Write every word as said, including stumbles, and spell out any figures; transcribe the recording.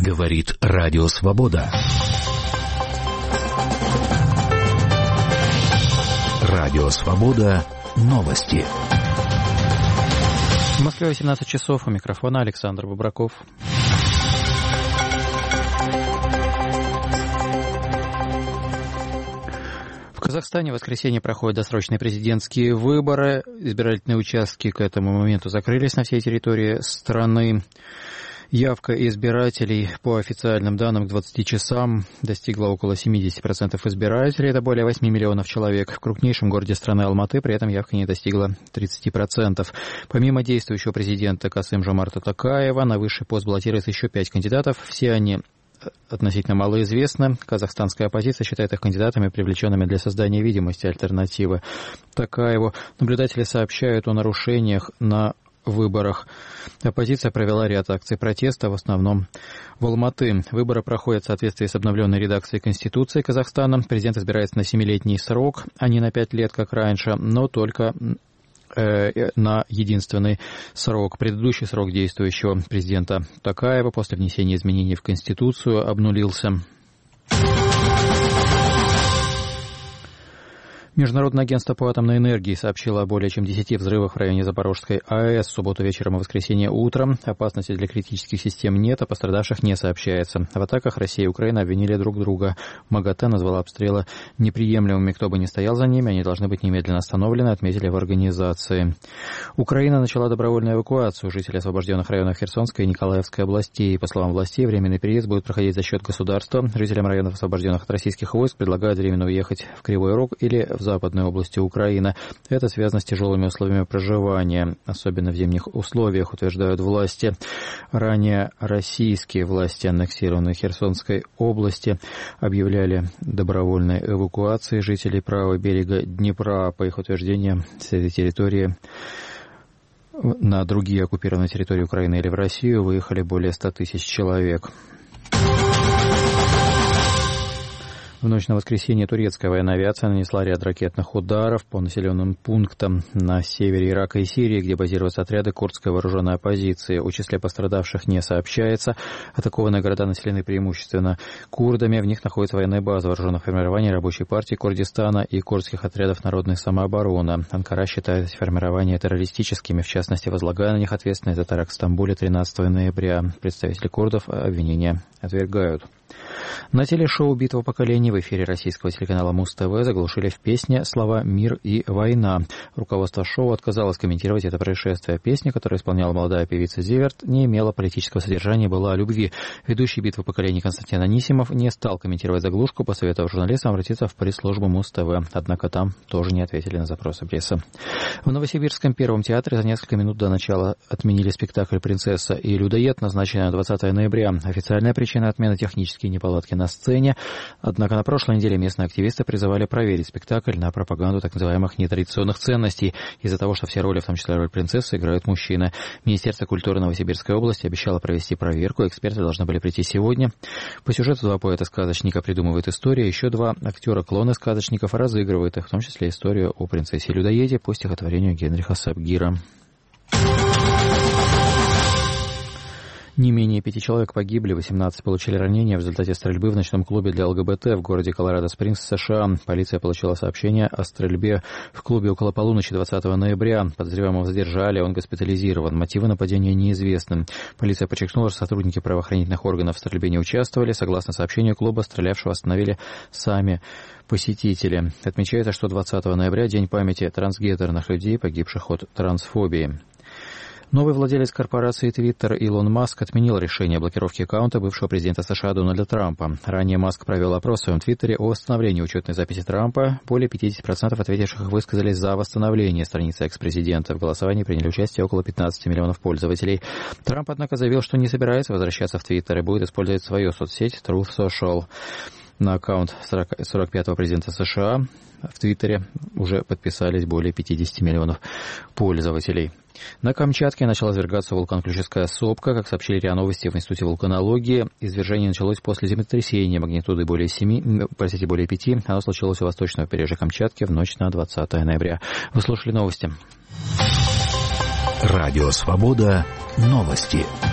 Говорит Радио Свобода. Радио Свобода. Новости. В Москве восемнадцать часов. У микрофона Александр Бобраков. В Казахстане в воскресенье проходят досрочные президентские выборы. Избирательные участки к этому моменту закрылись на всей территории страны. Явка избирателей по официальным данным к двадцати часам достигла около семьдесят процентов избирателей, это более восемь миллионов человек. В крупнейшем городе страны Алматы при этом явка не достигла тридцати процентов. Помимо действующего президента Касым-Жомарта Токаева, на высший пост баллотируется еще пять кандидатов. Все они относительно малоизвестны. Казахстанская оппозиция считает их кандидатами, привлеченными для создания видимости альтернативы Токаеву. Наблюдатели сообщают о нарушениях на выборах. Оппозиция провела ряд акций протеста, в основном в Алматы. Выборы проходят в соответствии с обновленной редакцией Конституции Казахстана. Президент избирается на семилетний срок, а не на пять лет, как раньше, но только э, на единственный срок. Предыдущий срок действующего президента Токаева после внесения изменений в Конституцию обнулился. Международное агентство по атомной энергии сообщило о более чем десяти взрывах в районе Запорожской АЭС в субботу вечером и воскресенье утром. Опасности для критических систем нет, а пострадавших не сообщается. В атаках Россия и Украина обвинили друг друга. МАГАТЭ назвала обстрелы неприемлемыми. Кто бы ни стоял за ними, они должны быть немедленно остановлены, отметили в организации. Украина начала добровольную эвакуацию жителей освобожденных районов Херсонской и Николаевской областей. По словам властей, временный переезд будет проходить за счет государства. Жителям районов, освобожденных от российских войск, предлагают временно уехать в Кривой Рог или в западной области Украины. Это связано с тяжелыми условиями проживания, особенно в зимних условиях, утверждают власти. Ранее российские власти аннексированной Херсонской области объявляли добровольной эвакуации жителей правого берега Днепра. По их утверждениям, с этой территории на другие оккупированные территории Украины или в Россию выехали более ста тысяч человек. В ночь на воскресенье турецкая военная авиация нанесла ряд ракетных ударов по населенным пунктам на севере Ирака и Сирии, где базируются отряды курдской вооруженной оппозиции. О числе пострадавших не сообщается. Атакованные города населены преимущественно курдами. В них находятся военные базы вооруженных формирований Рабочей партии Курдистана и курдских отрядов народной самообороны. Анкара считает эти формирования террористическими, в частности, возлагая на них ответственность за теракт в Стамбуле тринадцатого ноября. Представители курдов обвинения отвергают. На телешоу «Битва поколений» в эфире российского телеканала Муз-ТВ заглушили в песне слова «Мир» и «Война». Руководство шоу отказалось комментировать это происшествие. Песня, которую исполняла молодая певица Зиверт, не имела политического содержания и была о любви. Ведущий «Битвы поколений» Константин Анисимов не стал комментировать заглушку, посоветовав журналистам обратиться в пресс-службу Муз-ТВ. Однако там тоже не ответили на запросы прессы. В Новосибирском Первом театре за несколько минут до начала отменили спектакль «Принцесса и людоед», назначенный на двадцатое ноября. Официальная причина отмены — технические неполадки на сцене. Однако на прошлой неделе местные активисты призывали проверить спектакль на пропаганду так называемых нетрадиционных ценностей из-за того, что все роли, в том числе роль принцессы, играют мужчины. Министерство культуры Новосибирской области обещало провести проверку. Эксперты должны были прийти сегодня. По сюжету два поэта-сказочника придумывают историю. Еще два актера-клоны сказочников разыгрывают их, в том числе историю о принцессе Людоеде по стихотворению Генриха Сапгира. Не менее пяти человек погибли, восемнадцать получили ранения в результате стрельбы в ночном клубе для ЛГБТ в городе Колорадо-Спрингс, США. Полиция получила сообщение о стрельбе в клубе около полуночи двадцатого ноября. Подозреваемого задержали, он госпитализирован. Мотивы нападения неизвестны. Полиция подчеркнула, что сотрудники правоохранительных органов в стрельбе не участвовали. Согласно сообщению клуба, стрелявшего остановили сами посетители. Отмечается, что двадцатого ноября — день памяти трансгендерных людей, погибших от трансфобии. Новый владелец корпорации Twitter Илон Маск отменил решение о блокировке аккаунта бывшего президента США Дональда Трампа. Ранее Маск провел опрос в своем Твиттере о восстановлении учетной записи Трампа. Более пятьдесят процентов ответивших высказались за восстановление страницы экс-президента. В голосовании приняли участие около пятнадцати миллионов пользователей. Трамп, однако, заявил, что не собирается возвращаться в Твиттер и будет использовать свою соцсеть Truth Social. На аккаунт сорок пятого президента США в Твиттере уже подписались более пятидесяти миллионов пользователей. На Камчатке начала извергаться вулкан Ключевская сопка. Как сообщили РИА Новости в Институте вулканологии, извержение началось после землетрясения магнитудой более семи, простите, более пяти. Оно случилось у восточного побережья Камчатки в ночь на двадцатое ноября. Вы слушали новости. Радио Свобода. Новости.